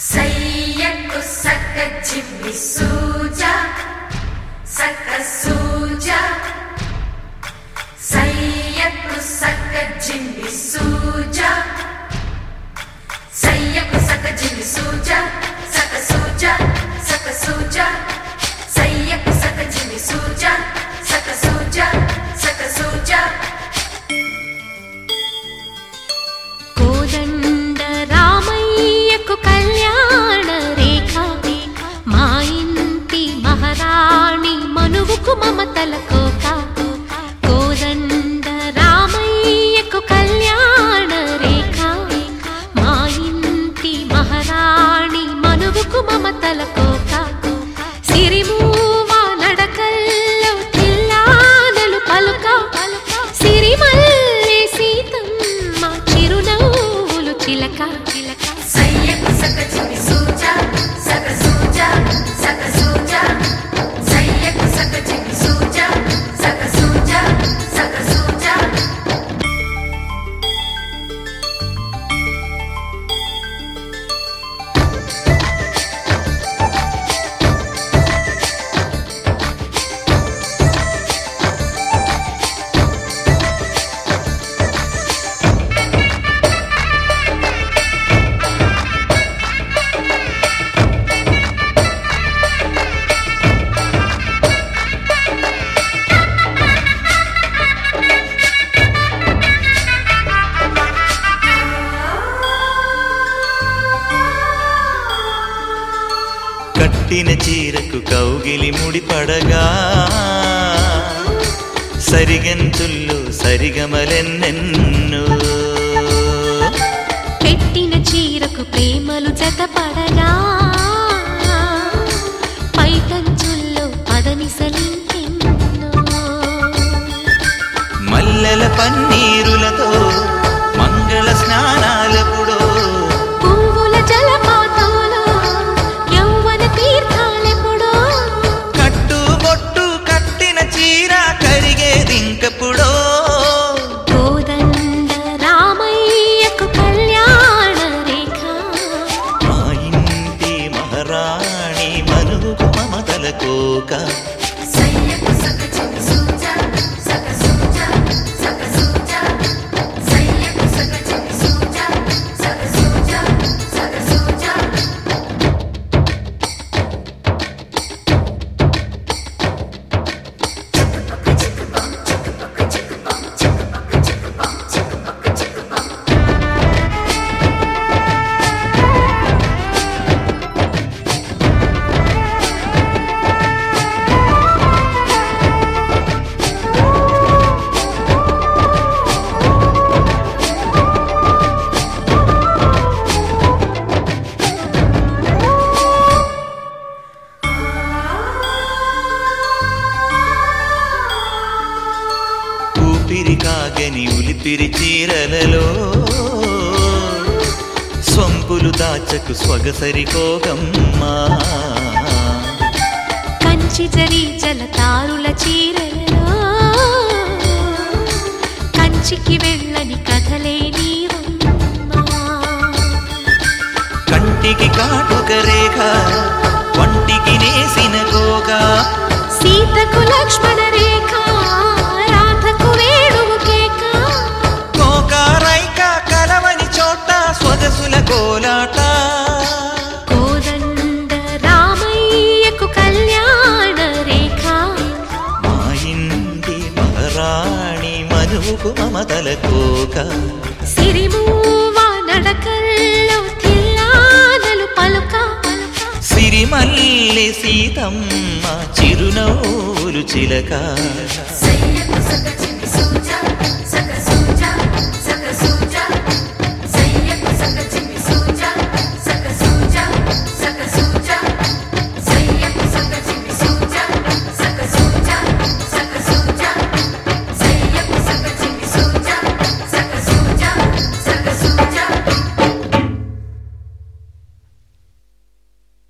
సయ్యకు సక్క చిమ్మి సూజా సక్క సూజా సయ్యకు సక్క చిమ్మి సూజా సయ్యకు సక్క చిమ్మి సూజా సక్క సూజా సక్క సూజా సయ్యకు సక్క చిమ్మి సూజా సక్క సూజా సక్క సూజా కోదండ రామయ్యకు కళ్యాణ రేఖ మా ఇంటి మహారాణి మనువుకు మమతల కోక కోదండ రామయ్యకు కళ్యాణ రేఖ మా ఇంటి మహారాణి మనువుకు మమతల కోక సిరిమూవా నడకల్లో తిల్లానలు పలుక సిరిమల్లె సీతమ్మ చిరునవ్వులు చిలక సయ్యకు సక్క చిమ్మి సూజా సక్క సూజా సక్క సూజా సయ్యకు సక్క చిమ్మి సూజా సక్క సూజా సక్క సూజా కట్టిన చీరకు కౌగిలి ముడిపడగా సరిగంతుల్లో సరిగమలెన్నెన్నో పెట్టిన చీరకు ప్రేమలు జతపడగా పైటంచుల్లో పదనిసలింకెన్నో మల్లెల పన్నీరులతో మంగళ స్నానాలపుడో పువ్వుల జలపాతంలో యౌవన తీర్థాలెప్పుడో కట్టుబొట్టు కట్టిన చీర కరిగేదింకపుడో కోదండ రామయ్యకు కళ్యాణ రేఖ మా ఇంటి మహారాణి మనువుకు మమతల కోక సయ్యకు సక్క చిమ్మి సూజా సక్క సూజా సక్క సూజా సయ్యకు సక్క చిమ్మి సూజా సక్క సూజా సక్క సూజా ఊపిరి కాగని ఉలిపిరి చీరలలో స్వంపులు దాచకు స్వగసరి కోగమ్మా కంచి జరి జలతారుల చీరలలో కంచికి వెళ్ళని కథలే నీవమ్మా కంటికి కాటుక రేఖ వంటికి నేసిన కోక సీతకు లక్ష్మణ రేఖ రాధకు వేణువు కేక కోక రైక కలవని చోట స్వగసుల కోలాట కోదండ రామయ్యకు కళ్యాణ రేఖ మా ఇంటి మహారాణి మనువుకు మమతల కోక సిరిమూవా నడకల్లో తిల్లానలు పలుక సిరిమల్లె సీతమ్మ చిరునవ్వులు చిలక సయ్యకు సక్క చిమ్మి